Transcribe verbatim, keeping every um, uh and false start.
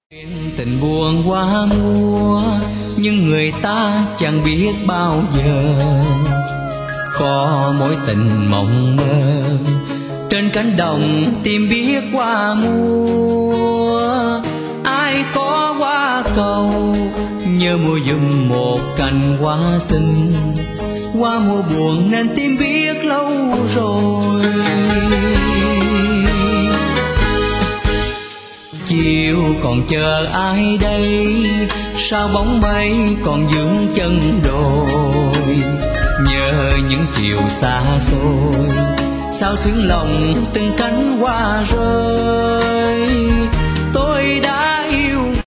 Tình buồn qua mùa, nhưng người ta chẳng biết bao giờ có mối tình mộng mơ trên cánh đồng tìm biết qua mùa. Ai có hoa cầu nhớ mua giùm một cành hoa xinh, qua mùa buồn nên tìm biết lâu rồi. Chiều còn chờ ai đây, sao bóng mây còn vướng chân đồi. Nhớ những chiều xa xôi, sao xuyến lòng từng cánh hoa rơi. Tôi